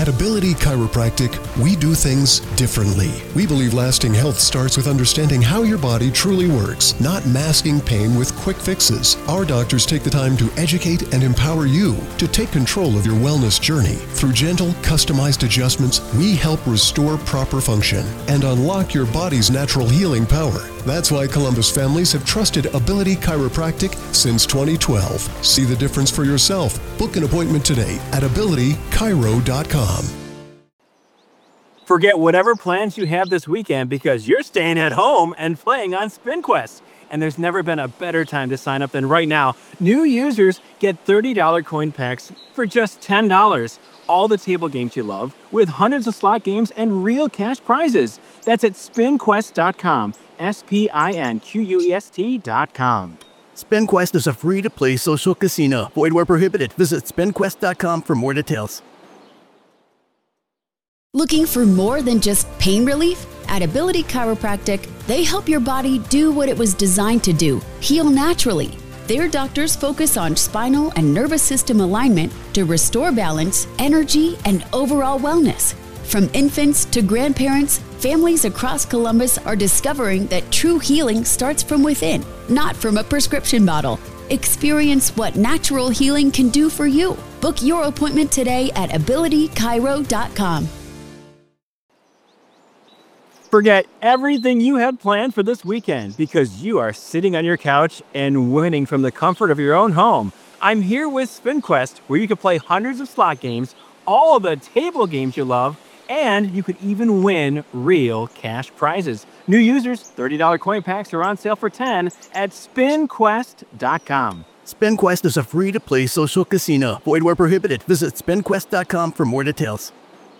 At Ability Chiropractic, we do things differently. We believe lasting health starts with understanding how your body truly works, not masking pain with quick fixes. Our doctors take the time to educate and empower you to take control of your wellness journey. Through gentle, customized adjustments, we help restore proper function and unlock your body's natural healing power. That's why Columbus families have trusted Ability Chiropractic since 2012. See the difference for yourself. Book an appointment today at abilitychiro.com. Forget whatever plans you have this weekend because you're staying at home and playing on SpinQuest. And there's never been a better time to sign up than right now. New users get $30 coin packs for just $10. All the table games you love with hundreds of slot games and real cash prizes. That's at spinquest.com. SPINQUEST.com. SpinQuest is a free-to-play social casino. Void where prohibited. Visit spinquest.com for more details. Looking for more than just pain relief? At Ability Chiropractic, they help your body do what it was designed to do, heal naturally. Their doctors focus on spinal and nervous system alignment to restore balance, energy, and overall wellness. From infants to grandparents, families across Columbus are discovering that true healing starts from within, not from a prescription bottle. Experience what natural healing can do for you. Book your appointment today at abilitychiro.com. Forget everything you had planned for this weekend because you are sitting on your couch and winning from the comfort of your own home. I'm here with SpinQuest, where you can play hundreds of slot games, all of the table games you love, and you could even win real cash prizes. New users, $30 coin packs are on sale for $10 at spinquest.com. SpinQuest is a free-to-play social casino. Void where prohibited. Visit spinquest.com for more details.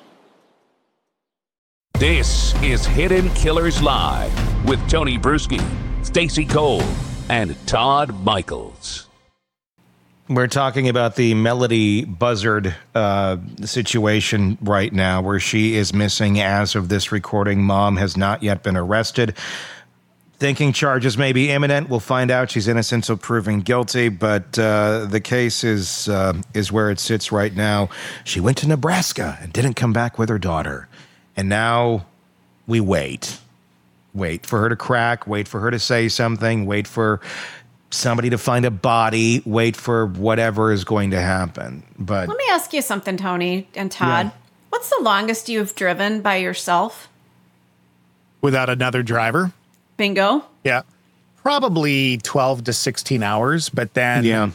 This is Hidden Killers Live with Tony Bruschi, Stacey Cole, and Todd Michaels. We're talking about the Melody Buzzard situation right now, where she is missing as of this recording. Mom has not yet been arrested. Thinking charges may be imminent. We'll find out. She's innocent, so proven guilty. But the case is where it sits right now. She went to Nebraska and didn't come back with her daughter. And now we wait. Wait for her to crack. Wait for her to say something. Wait for somebody to find a body. Wait for whatever is going to happen. But let me ask you something, Tony and Todd. Yeah. What's the longest you've driven by yourself? Without another driver? Bingo. Yeah. Probably 12 to 16 hours, but then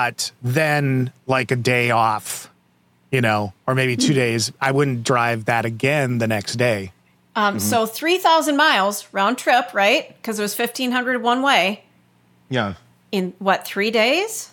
like a day off. Or maybe 2 days, I wouldn't drive that again the next day. So 3,000 miles round trip, right? Because it was 1,500 one way. Yeah. In 3 days?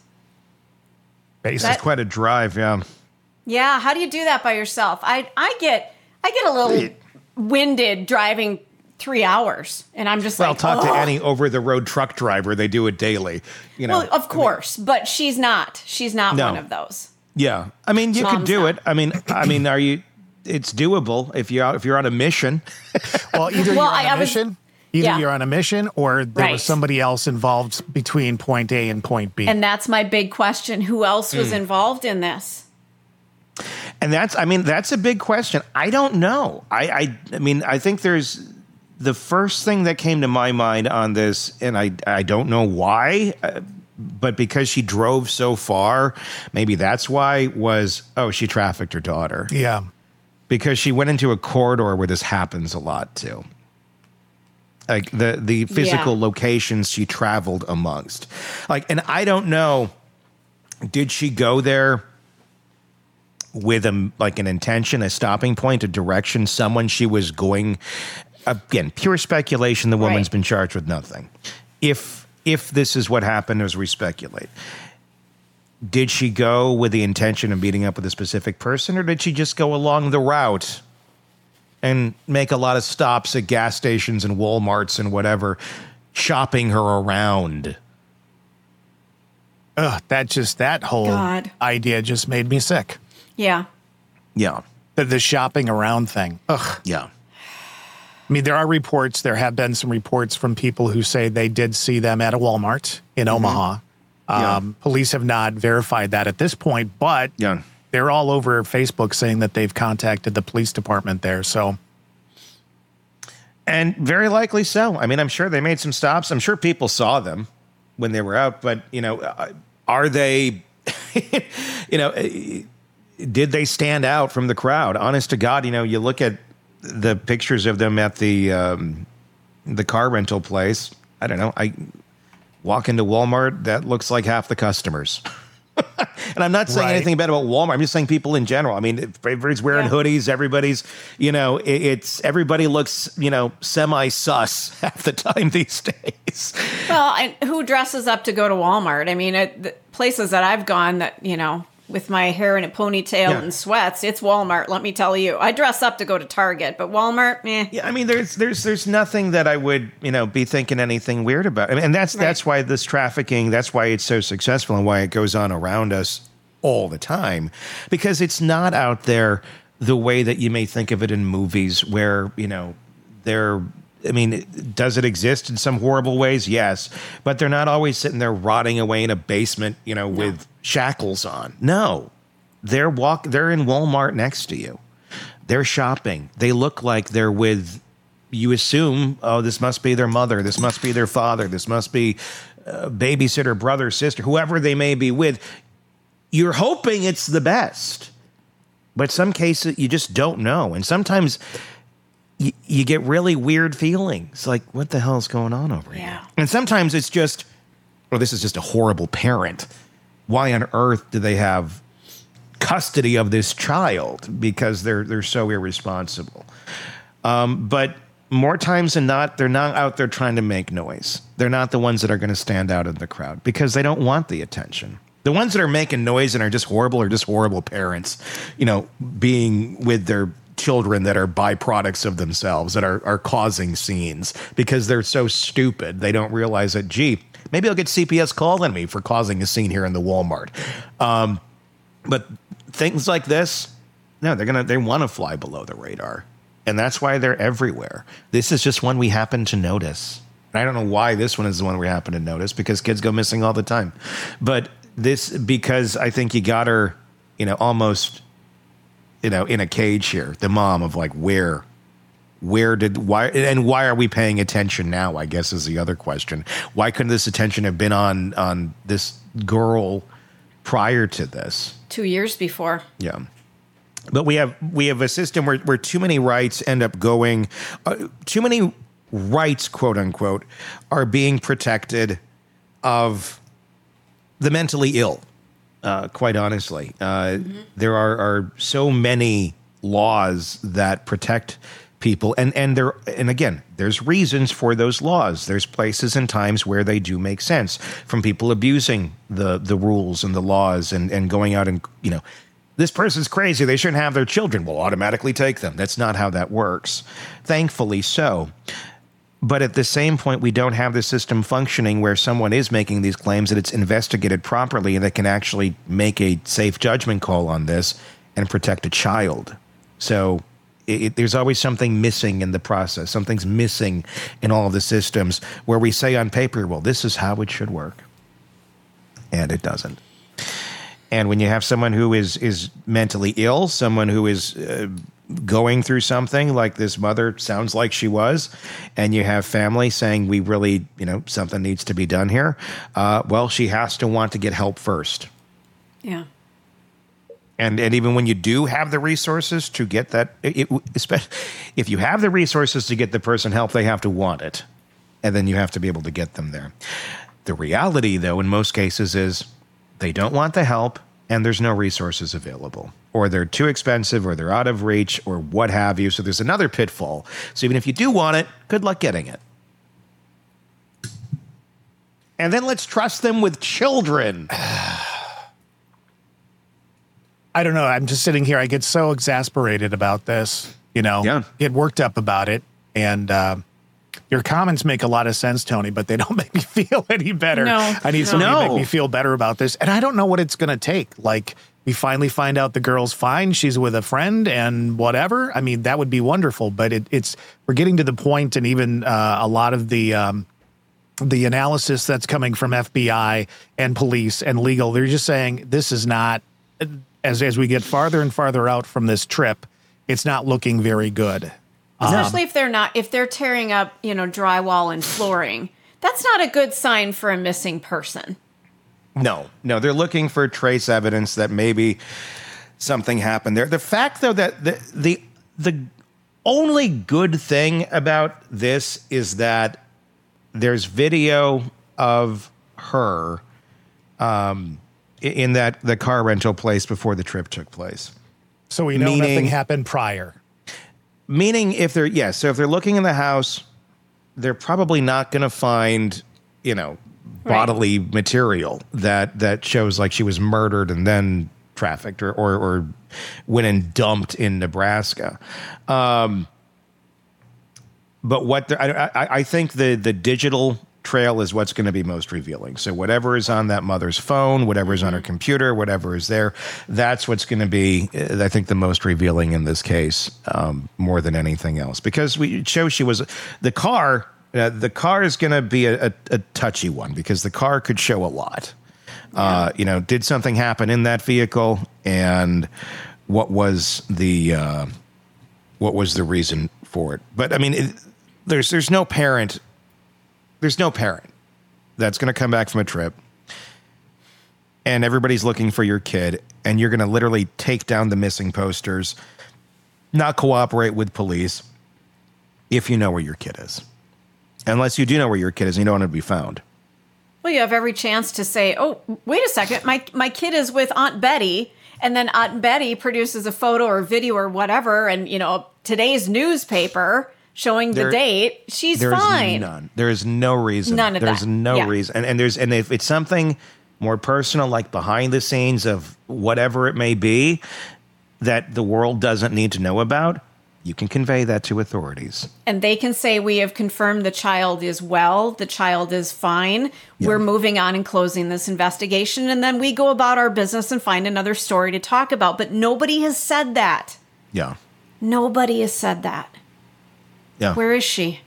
It's quite a drive, yeah. Yeah. How do you do that by yourself? I get a little winded driving 3 hours, and I'm just talk to any over-the-road truck driver. They do it daily. Well, of course, but she's not. She's not one of those. Yeah, I mean, you could do it. I mean, are you? It's doable if you're on a mission. Well, either you're on a mission, you're on a mission, or there was somebody else involved between point A and point B. And that's my big question: who else was involved in this? And that's a big question. I don't know. I mean, I think there's the first thing that came to my mind on this, and I don't know why. But because she drove so far, maybe that's why, she trafficked her daughter. Yeah. Because she went into a corridor where this happens a lot too. Like the physical locations she traveled amongst. And I don't know, did she go there with an intention, a stopping point, a direction, someone she was going, again, pure speculation, the woman's been charged with nothing. If this is what happened, as we speculate, did she go with the intention of meeting up with a specific person, or did she just go along the route and make a lot of stops at gas stations and Walmarts and whatever, shopping her around? That whole idea just made me sick. Yeah. Yeah. The shopping around thing. Ugh. Yeah. I mean, there have been some reports from people who say they did see them at a Walmart in Omaha. Police have not verified that at this point, but there they're all over Facebook saying that they've contacted the police department there. So, and very likely so. I mean, I'm sure they made some stops. I'm sure people saw them when they were out, but are they, did they stand out from the crowd? Honest to God, you look at the pictures of them at the car rental place. I don't know. I walk into Walmart, that looks like half the customers. And I'm not saying anything bad about Walmart. I'm just saying people in general. I mean, everybody's wearing hoodies. Everybody's, everybody looks, semi-sus half the time these days. Well, and who dresses up to go to Walmart? I mean, the places that I've gone that, with my hair in a ponytail and sweats, it's Walmart. Let me tell you, I dress up to go to Target, but Walmart, meh. Yeah, I mean, there's nothing that I would be thinking anything weird about. I mean, and that's why this trafficking, that's why it's so successful and why it goes on around us all the time, because it's not out there the way that you may think of it in movies where does it exist in some horrible ways? Yes, but they're not always sitting there rotting away in a basement, with shackles on. No, they're in Walmart next to you. They're shopping. They look like they're with, you assume, oh, this must be their mother. This must be their father. This must be babysitter, brother, sister, whoever they may be with. You're hoping it's the best, but some cases you just don't know. And sometimes you get really weird feelings like, what the hell is going on over here? And sometimes it's just, this is just a horrible parent. Why on earth do they have custody of this child? Because they're so irresponsible. But more times than not, they're not out there trying to make noise. They're not the ones that are going to stand out in the crowd because they don't want the attention. The ones that are making noise and are just horrible parents, being with their children that are byproducts of themselves, that are causing scenes because they're so stupid. They don't realize that, gee, maybe I'll get CPS calling me for causing a scene here in the Walmart. But things like this, no, they want to fly below the radar. And that's why they're everywhere. This is just one we happen to notice. I don't know why this one is the one we happen to notice, because kids go missing all the time. But this, because I think you got her, almost, in a cage here, the mom of like, why are we paying attention now, I guess is the other question. Why couldn't this attention have been on this girl prior to this? 2 years before. Yeah. But we have a system where too many rights end up going, too many rights, quote unquote, are being protected of the mentally ill. Quite honestly, there are so many laws that protect people, and again, there's reasons for those laws. There's places and times where they do make sense, from people abusing the rules and the laws and going out and, this person's crazy, they shouldn't have their children. We'll automatically take them. That's not how that works. Thankfully so. But at the same point, we don't have the system functioning where someone is making these claims, that it's investigated properly and they can actually make a safe judgment call on this and protect a child. So there's always something missing in the process. Something's missing in all of the systems where we say on paper, well, this is how it should work. And it doesn't. And when you have someone who is mentally ill, someone who is going through something like this mother sounds like she was, and you have family saying, we really, something needs to be done here, well, she has to want to get help first. Yeah. And even when you do have the resources to get that, especially if you have the resources to get the person help, they have to want it. And then you have to be able to get them there. The reality, though, in most cases is they don't want the help and there's no resources available. Or they're too expensive, or they're out of reach, or what have you. So there's another pitfall. So even if you do want it, good luck getting it. And then let's trust them with children. I don't know. I'm just sitting here. I get so exasperated about this, get worked up about it. And your comments make a lot of sense, Tony, but they don't make me feel any better. No, I need somebody to make me feel better about this. And I don't know what it's going to take. Like, we finally find out the girl's fine. She's with a friend and whatever. I mean, that would be wonderful. But we're getting to the point, and even a lot of the analysis that's coming from FBI and police and legal, they're just saying this is not as we get farther and farther out from this trip, it's not looking very good. Especially if they're tearing up, drywall and flooring. That's not a good sign for a missing person. No, they're looking for trace evidence that maybe something happened there. The fact, though, that the only good thing about this is that there's video of her in the car rental place before the trip took place. So we know nothing happened prior. Meaning if they're looking in the house, they're probably not going to find, bodily material that shows like she was murdered and then trafficked or went and dumped in Nebraska. But I think the digital trail is what's going to be most revealing. So whatever is on that mother's phone, whatever is on her computer, whatever is there, that's what's going to be, I think, the most revealing in this case, more than anything else. Because it shows she was the car is going to be a touchy one because the car could show a lot. Yeah. Did something happen in that vehicle, and what was the reason for it? But I mean, there's no parent. There's no parent that's going to come back from a trip and everybody's looking for your kid, and you're going to literally take down the missing posters, not cooperate with police if you know where your kid is. Unless you do know where your kid is and you don't want to be found. Well, you have every chance to say, oh, wait a second, my kid is with Aunt Betty, and then Aunt Betty produces a photo or video or whatever, and, today's newspaper showing the date, she's fine. There is no reason. None of that. There's no reason. And if it's something more personal, like behind the scenes of whatever it may be that the world doesn't need to know about, you can convey that to authorities. And they can say, we have confirmed the child is well, the child is fine. Yeah. We're moving on and closing this investigation. And then we go about our business and find another story to talk about. But nobody has said that. Yeah. Nobody has said that. Yeah. Where is she?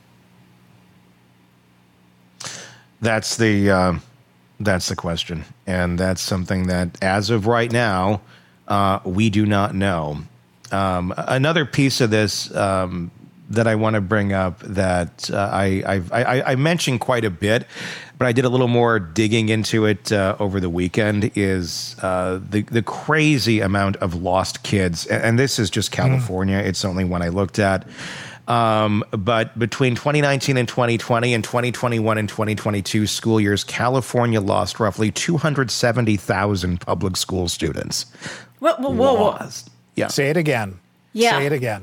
That's the question. And that's something that, as of right now, we do not know. Another piece of this that I want to bring up that I mentioned quite a bit, but I did a little more digging into it over the weekend is the crazy amount of lost kids. And this is just California. It's only one I looked at. But between 2019 and 2020 and 2021 and 2022 school years, California lost roughly 270,000 public school students. Whoa. Yeah. Say it again. Yeah. Say it again.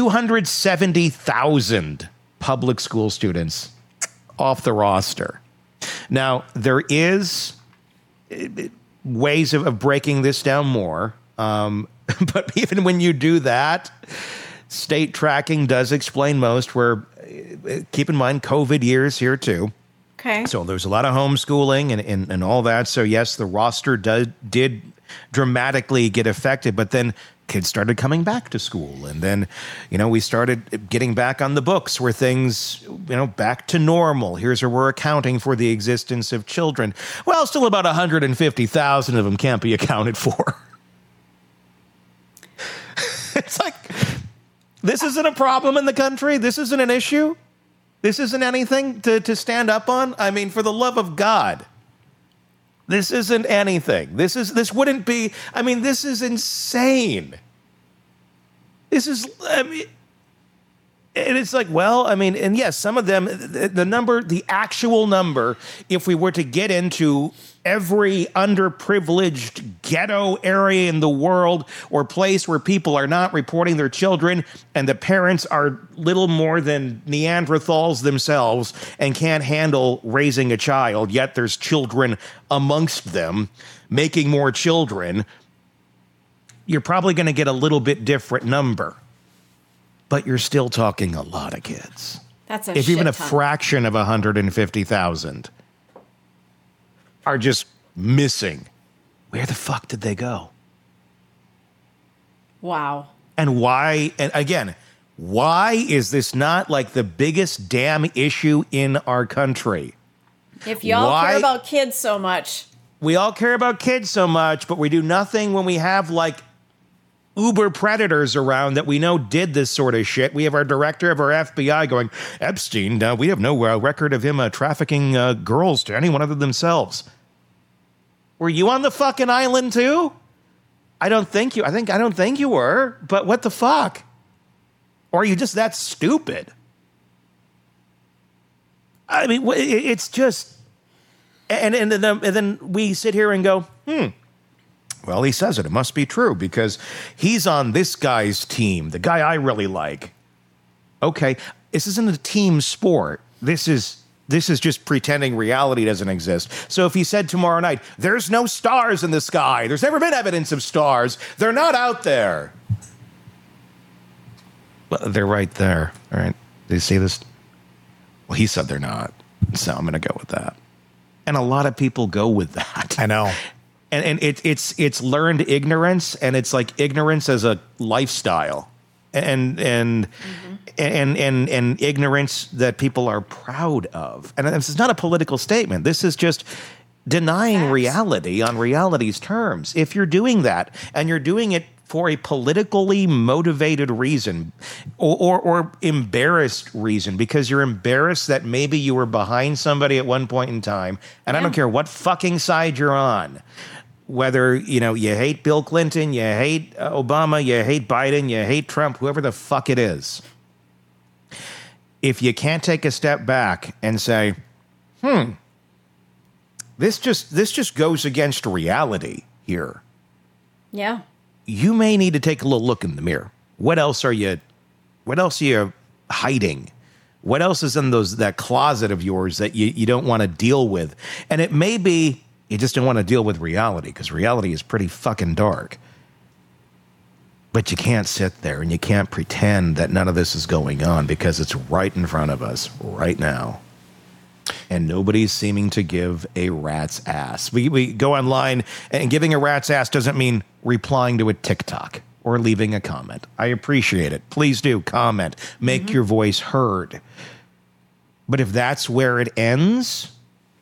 270,000 public school students off the roster. Now, there is ways of breaking this down more. But even when you do that, state tracking does explain most. Where keep in mind COVID years here too. Okay. So there's a lot of homeschooling and all that. So yes, the roster did dramatically get affected, but then kids started coming back to school. And then, we started getting back on the books where things, back to normal. Here's where we're accounting for the existence of children. Well, still about 150,000 of them can't be accounted for. It's like, this isn't a problem in the country. This isn't an issue. This isn't anything to stand up on. I mean, for the love of God. This isn't anything. This wouldn't be, this is insane. This is, and it's like, and yes, some of them, the actual number, if we were to get into every underprivileged ghetto area in the world or place where people are not reporting their children and the parents are little more than Neanderthals themselves and can't handle raising a child, yet there's children amongst them making more children, you're probably going to get a little bit different number. But you're still talking a lot of kids. That's a if even a ton. fraction of 150,000 are just missing, where the fuck did they go? Wow. And why? And again, why is this not like the biggest damn issue in our country? If y'all care about kids so much, we all care about kids so much, but we do nothing when we have like uber predators around that we know did this sort of shit. We have our director of our FBI going, Epstein, we have no record of him trafficking girls to anyone other than themselves. Were you on the fucking island too? I don't think you were, but what the fuck? Or are you just that stupid? I mean, it's just, and then we sit here and go, well, he says it. It must be true because he's on this guy's team, the guy I really like. Okay, this isn't a team sport. This is just pretending reality doesn't exist. So if he said tomorrow night, there's no stars in the sky, there's never been evidence of stars, they're not out there. Well, they're right there. All right. Do you see this? Well, he said they're not. So I'm going to go with that. And a lot of people go with that. I know. And it's learned ignorance, and it's like ignorance as a lifestyle, and ignorance that people are proud of. And this is not a political statement. This is just denying reality on reality's terms. If you're doing that, and you're doing it for a politically motivated reason or embarrassed reason, because you're embarrassed that maybe you were behind somebody at one point in time, and I don't care what fucking side you're on. Whether, you hate Bill Clinton, you hate Obama, you hate Biden, you hate Trump, whoever the fuck it is. If you can't take a step back and say, this just goes against reality here. Yeah. You may need to take a little look in the mirror. What else are you hiding? What else is in that closet of yours that you don't want to deal with? And it may be you just don't want to deal with reality, because reality is pretty fucking dark. But you can't sit there and you can't pretend that none of this is going on, because it's right in front of us right now. And nobody's seeming to give a rat's ass. We go online, and giving a rat's ass doesn't mean replying to a TikTok or leaving a comment. I appreciate it. Please do comment. Make your voice heard. But if that's where it ends,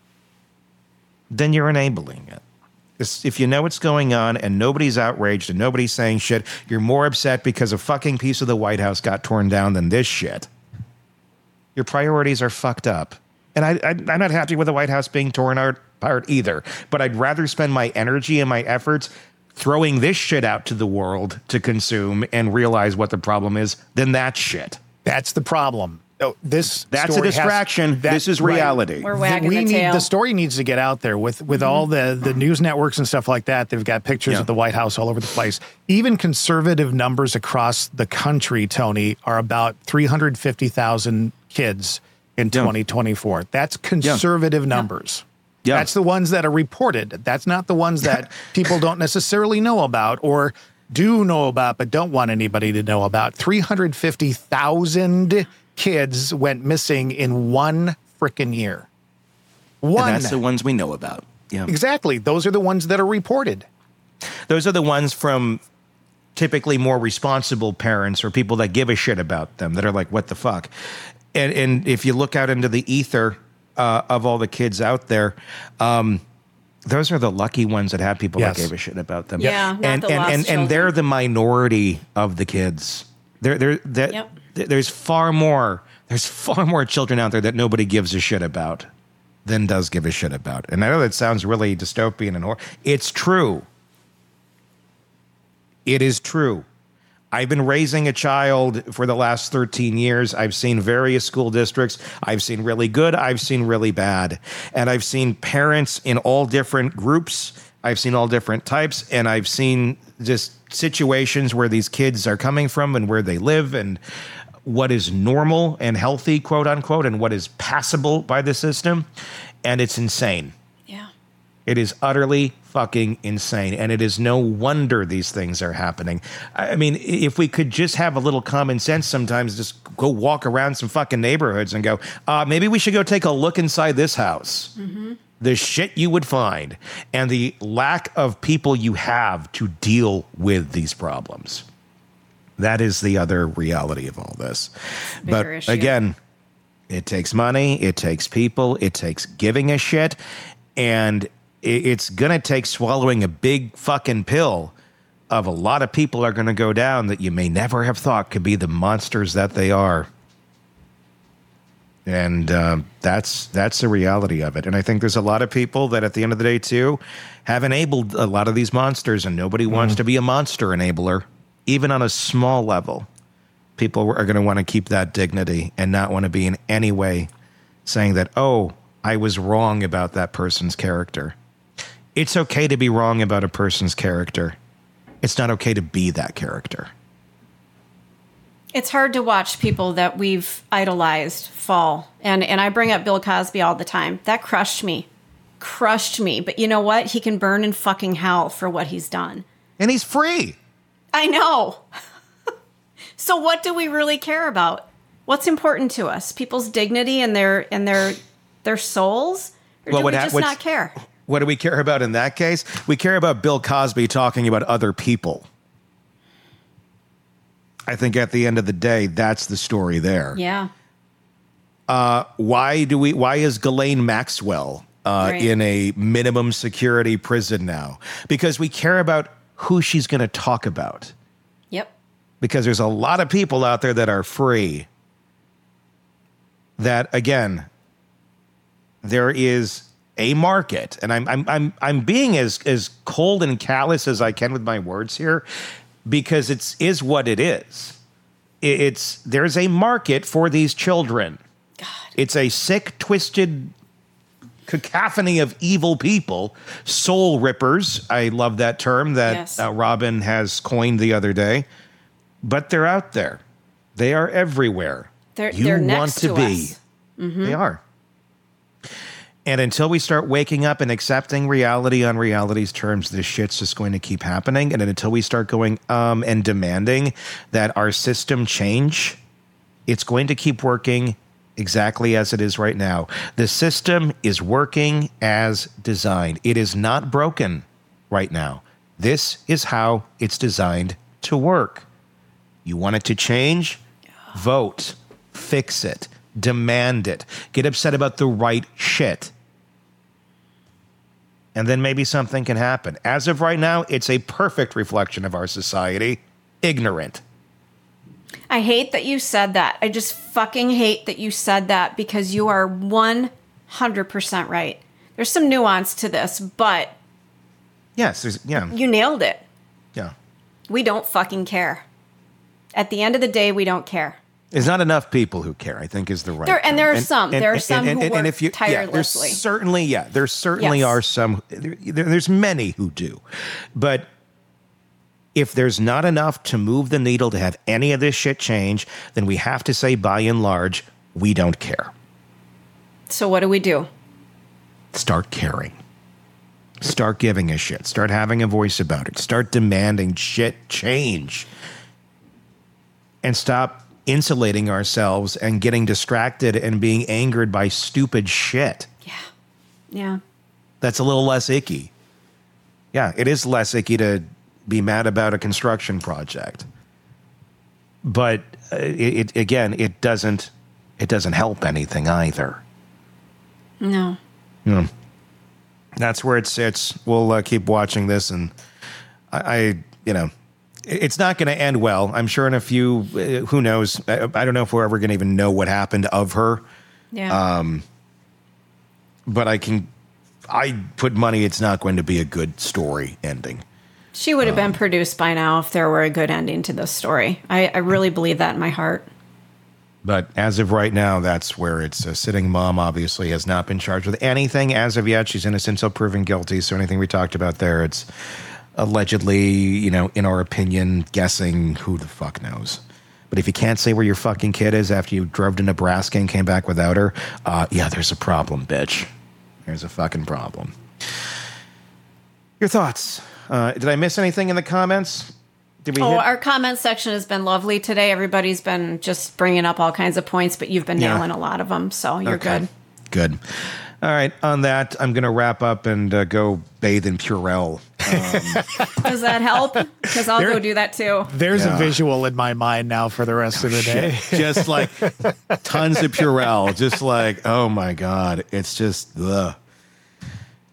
then you're enabling it. If you know what's going on and nobody's outraged and nobody's saying shit, you're more upset because a fucking piece of the White House got torn down than this shit. Your priorities are fucked up. And I'm not happy with the White House being torn apart either. But I'd rather spend my energy and my efforts throwing this shit out to the world to consume and realize what the problem is than that shit. That's the problem. Oh, that's a distraction. This is reality. Right. We're wagging the tail. The story needs to get out there with all the news networks and stuff like that. They've got pictures of the White House all over the place. Even conservative numbers across the country, Tony, are about 350,000 kids in 2024. That's conservative numbers. Yeah. That's the ones that are reported. That's not the ones that people don't necessarily know about or do know about but don't want anybody to know about. 350,000 kids went missing in one frickin' year. One. And that's the ones we know about. Yeah. Exactly. Those are the ones that are reported. Those are the ones from typically more responsible parents or people that give a shit about them, that are like, what the fuck? And if you look out into the ether of all the kids out there, those are the lucky ones that have people that gave a shit about them. Yeah, and they're the minority of the kids. There's far more children out there that nobody gives a shit about than does give a shit about. And I know that sounds really dystopian and horrible. It's true. It is true. I've been raising a child for the last 13 years. I've seen various school districts. I've seen really good. I've seen really bad. And I've seen parents in all different groups. I've seen all different types. And I've seen just situations where these kids are coming from and where they live and what is normal and healthy, quote unquote, and what is passable by the system. And it's insane. Yeah. It is utterly fucking insane. And it is no wonder these things are happening. I mean, if we could just have a little common sense sometimes, just go walk around some fucking neighborhoods and go, maybe we should go take a look inside this house. Mm-hmm. The shit you would find and the lack of people you have to deal with these problems. That is the other reality of all this. But issue. Again, it takes money, it takes people, it takes giving a shit. And it's going to take swallowing a big fucking pill of a lot of people are going to go down that you may never have thought could be the monsters that they are. And that's the reality of it. And I think there's a lot of people that at the end of the day, too, have enabled a lot of these monsters, and nobody wants to be a monster enabler, even on a small level. People are going to want to keep that dignity and not want to be in any way saying that, oh, I was wrong about that person's character. It's okay to be wrong about a person's character. It's not okay to be that character. It's hard to watch people that we've idolized fall. And I bring up Bill Cosby all the time. That crushed me. But you know what? He can burn in fucking hell for what he's done. And he's free. I know. So what do we really care about? What's important to us? People's dignity and their souls? Or do we just not care? What do we care about in that case? We care about Bill Cosby talking about other people. I think at the end of the day, that's the story there. Yeah. Why is Ghislaine Maxwell in a minimum security prison now? Because we care about who she's going to talk about. Yep. Because there's a lot of people out there that are free. That again, there is a market, and I'm being as cold and callous as I can with my words here, because it is what it is. There's a market for these children. God. It's a sick, twisted cacophony of evil people, soul rippers. I love that term that Robin has coined the other day. But they're out there. They are everywhere. They're next to us. Mm-hmm. They are. And until we start waking up and accepting reality on reality's terms, this shit's just going to keep happening. And until we start going and demanding that our system change, it's going to keep working exactly as it is right now. The system is working as designed. It is not broken right now. This is how it's designed to work. You want it to change? Vote. Fix it. Demand it. Get upset about the right shit. And then maybe something can happen. As of right now, it's a perfect reflection of our society. Ignorant. I hate that you said that. I just fucking hate that you said that, because you are 100% right. There's some nuance to this, but yes, you nailed it. Yeah. We don't fucking care. At the end of the day, we don't care. There's not enough people who care, I think, is the right term. And there are some. There are some who work tirelessly. There certainly are some. There's many who do. But if there's not enough to move the needle to have any of this shit change, then we have to say, by and large, we don't care. So what do we do? Start caring. Start giving a shit. Start having a voice about it. Start demanding shit change. And stop insulating ourselves and getting distracted and being angered by stupid shit. Yeah. That's a little less icky. Yeah, it is less icky to be mad about a construction project. But it doesn't help anything either. No. That's where it sits. We'll keep watching this, and it's not going to end well. I'm sure in a few, who knows? I don't know if we're ever going to even know what happened of her. Yeah. But I put money it's not going to be a good story ending. She would have been produced by now if there were a good ending to this story. I really believe that in my heart. But as of right now, that's where it's a sitting mom obviously has not been charged with anything as of yet. She's innocent until proven guilty. So anything we talked about there, it's allegedly, in our opinion, guessing. Who the fuck knows? But if you can't say where your fucking kid is after you drove to Nebraska and came back without her, there's a problem, bitch. There's a fucking problem. Your thoughts? Did I miss anything in the comments? Our comment section has been lovely today. Everybody's been just bringing up all kinds of points, but you've been nailing a lot of them, so you're good. Good. All right. On that, I'm going to wrap up and go bathe in Purell. Does that help? Because I'll go do that too. There's a visual in my mind now for the rest of the day. Just like tons of Purell. Just like, oh my God. It's just, ugh.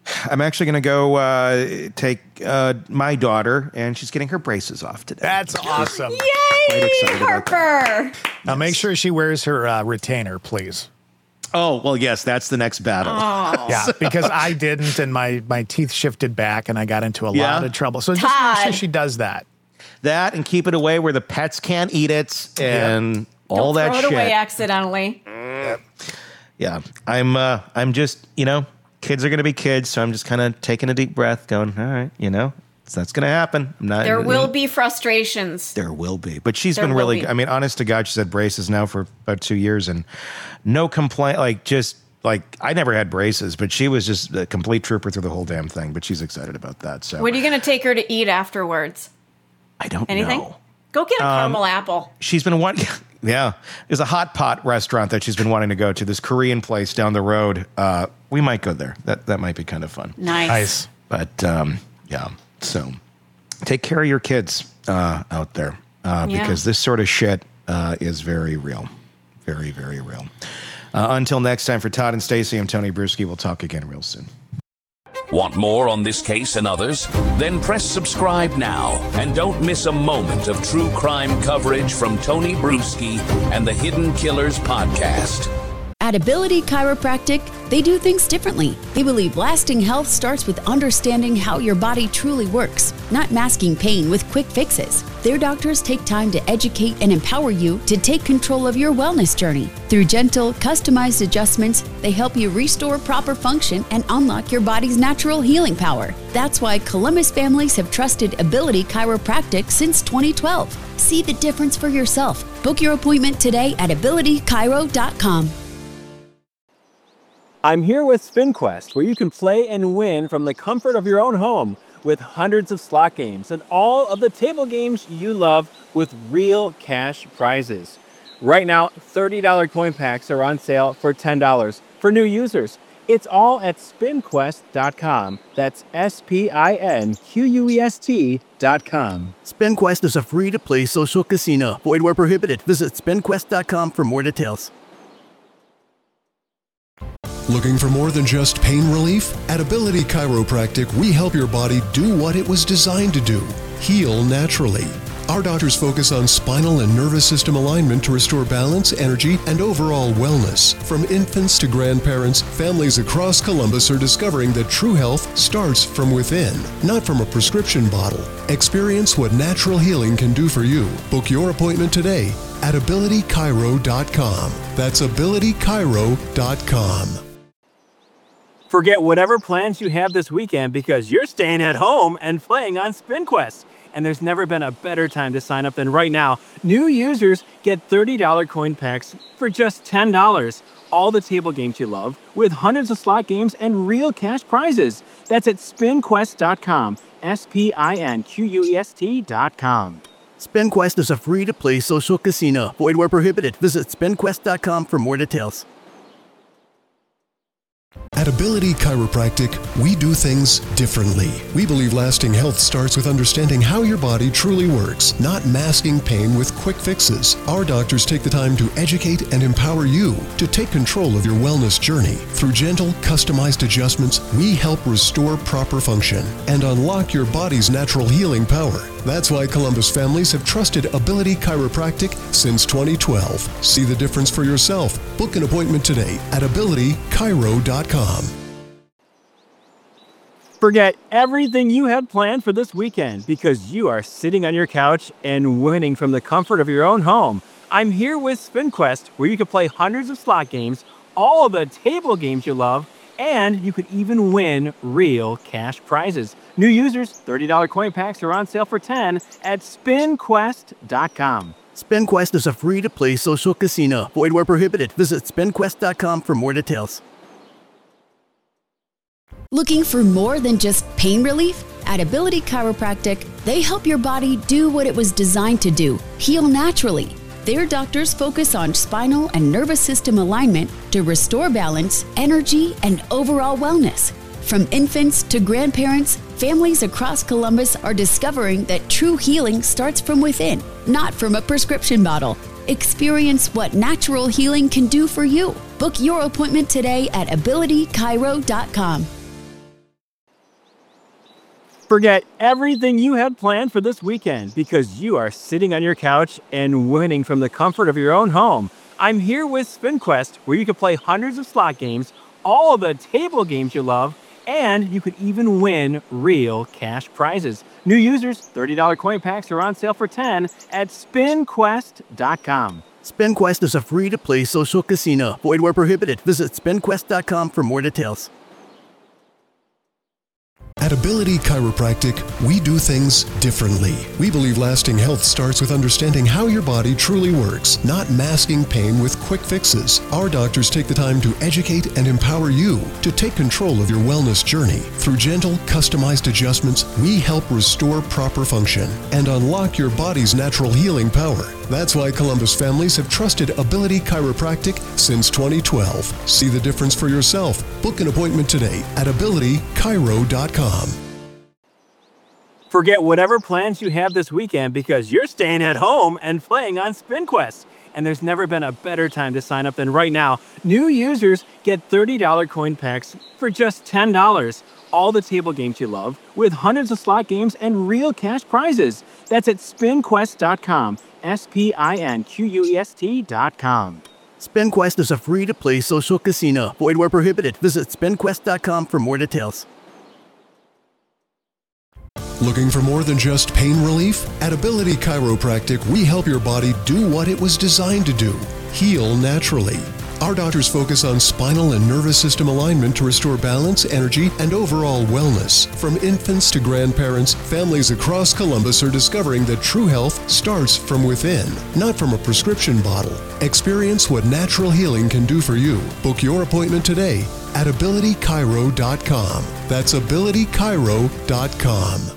I'm actually going to go take my daughter, and she's getting her braces off today. That's awesome. Yay, Harper. Now make sure she wears her retainer, please. Oh, well, yes, that's the next battle. Oh. Yeah, because I didn't, and my teeth shifted back, and I got into a lot of trouble. So just make sure she does that. That, and keep it away where the pets can't eat it, and all that shit. Don't throw it away accidentally. Yeah, I'm just, kids are going to be kids, so I'm just kind of taking a deep breath, going, all right, that's going to happen. There will be frustrations. There will be. But she's been really, honest to God, she's had braces now for about 2 years, and no complaint, I never had braces, but she was just a complete trooper through the whole damn thing, but she's excited about that. So, what are you going to take her to eat afterwards? I don't Anything? know. Go get a caramel apple. She's been wanting, yeah. There's a hot pot restaurant that she's been wanting to go to, this Korean place down the road. We might go there. That might be kind of fun. Nice. But, yeah. So take care of your kids out there because this sort of shit is very real. Very, very real. Until next time, for Todd and Stacey, I'm Tony Bruschi. We'll talk again real soon. Want more on this case and others? Then press subscribe now and don't miss a moment of true crime coverage from Tony Bruschi and the Hidden Killers podcast. At Ability Chiropractic, they do things differently. They believe lasting health starts with understanding how your body truly works, not masking pain with quick fixes. Their doctors take time to educate and empower you to take control of your wellness journey. Through gentle, customized adjustments, they help you restore proper function and unlock your body's natural healing power. That's why Columbus families have trusted Ability Chiropractic since 2012. See the difference for yourself. Book your appointment today at abilitychiro.com. I'm here with SpinQuest, where you can play and win from the comfort of your own home with hundreds of slot games and all of the table games you love with real cash prizes. Right now, $30 coin packs are on sale for $10 for new users. It's all at SpinQuest.com. That's SpinQuest.com. SpinQuest is a free-to-play social casino. Void where prohibited. Visit SpinQuest.com for more details. Looking for more than just pain relief? At Ability Chiropractic, we help your body do what it was designed to do, heal naturally. Our doctors focus on spinal and nervous system alignment to restore balance, energy, and overall wellness. From infants to grandparents, families across Columbus are discovering that true health starts from within, not from a prescription bottle. Experience what natural healing can do for you. Book your appointment today at abilitychiro.com. That's abilitychiro.com. Forget whatever plans you have this weekend because you're staying at home and playing on SpinQuest. And there's never been a better time to sign up than right now. New users get $30 coin packs for just $10. All the table games you love with hundreds of slot games and real cash prizes. That's at SpinQuest.com. SpinQuest.com. SpinQuest is a free-to-play social casino. Void where prohibited. Visit SpinQuest.com for more details. At Ability Chiropractic, we do things differently. We believe lasting health starts with understanding how your body truly works, not masking pain with quick fixes. Our doctors take the time to educate and empower you to take control of your wellness journey. Through gentle, customized adjustments, we help restore proper function and unlock your body's natural healing power. That's why Columbus families have trusted Ability Chiropractic since 2012. See the difference for yourself. Book an appointment today at abilitychiro.com. Forget everything you had planned for this weekend because you are sitting on your couch and winning from the comfort of your own home. I'm here with SpinQuest, where you can play hundreds of slot games, all of the table games you love, and you could even win real cash prizes. New users, $30 coin packs are on sale for $10 at SpinQuest.com. SpinQuest is a free-to-play social casino. Void where prohibited. Visit SpinQuest.com for more details. Looking for more than just pain relief? At Ability Chiropractic, they help your body do what it was designed to do, heal naturally. Their doctors focus on spinal and nervous system alignment to restore balance, energy, and overall wellness. From infants to grandparents, families across Columbus are discovering that true healing starts from within, not from a prescription bottle. Experience what natural healing can do for you. Book your appointment today at abilitychiro.com. Forget everything you had planned for this weekend because you are sitting on your couch and winning from the comfort of your own home. I'm here with SpinQuest, where you can play hundreds of slot games, all of the table games you love, and you could even win real cash prizes. New users, $30 coin packs are on sale for $10 at SpinQuest.com. SpinQuest is a free-to-play social casino. Void where prohibited. Visit SpinQuest.com for more details. At Ability Chiropractic, we do things differently. We believe lasting health starts with understanding how your body truly works, not masking pain with quick fixes. Our doctors take the time to educate and empower you to take control of your wellness journey. Through gentle, customized adjustments, we help restore proper function and unlock your body's natural healing power. That's why Columbus families have trusted Ability Chiropractic since 2012. See the difference for yourself. Book an appointment today at abilitychiro.com. Forget whatever plans you have this weekend because you're staying at home and playing on SpinQuest. And there's never been a better time to sign up than right now. New users get $30 coin packs for just $10. All the table games you love with hundreds of slot games and real cash prizes. That's at SpinQuest.com. SpinQuest.com. SpinQuest is a free-to-play social casino. Void where prohibited. Visit SpinQuest.com for more details. Looking for more than just pain relief? At Ability Chiropractic, we help your body do what it was designed to do, heal naturally. Our doctors focus on spinal and nervous system alignment to restore balance, energy, and overall wellness. From infants to grandparents, families across Columbus are discovering that true health starts from within, not from a prescription bottle. Experience what natural healing can do for you. Book your appointment today at abilitychiro.com. That's abilitychiro.com.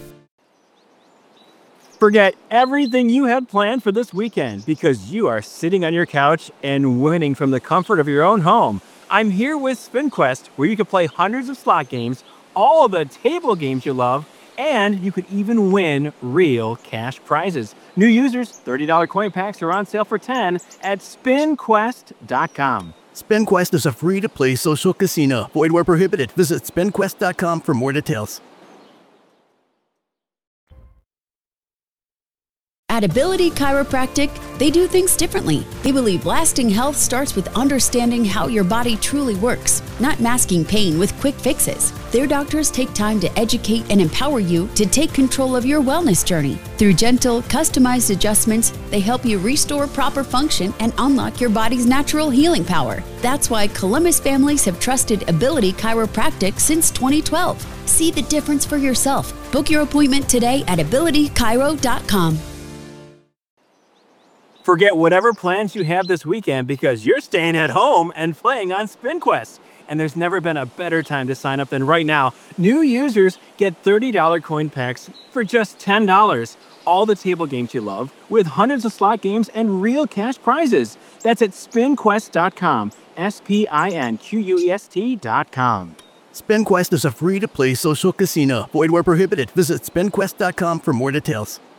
Forget everything you had planned for this weekend because you are sitting on your couch and winning from the comfort of your own home. I'm here with SpinQuest, where you can play hundreds of slot games, all of the table games you love, and you could even win real cash prizes. New users, $30 coin packs are on sale for $10 at SpinQuest.com. SpinQuest is a free-to-play social casino. Void where prohibited. Visit SpinQuest.com for more details. At Ability Chiropractic, they do things differently. They believe lasting health starts with understanding how your body truly works, not masking pain with quick fixes. Their doctors take time to educate and empower you to take control of your wellness journey. Through gentle, customized adjustments, they help you restore proper function and unlock your body's natural healing power. That's why Columbus families have trusted Ability Chiropractic since 2012. See the difference for yourself. Book your appointment today at abilitychiro.com. Forget whatever plans you have this weekend because you're staying at home and playing on SpinQuest. And there's never been a better time to sign up than right now. New users get $30 coin packs for just $10. All the table games you love with hundreds of slot games and real cash prizes. That's at SpinQuest.com. SpinQuest.com. SpinQuest is a free-to-play social casino. Void where prohibited. Visit SpinQuest.com for more details.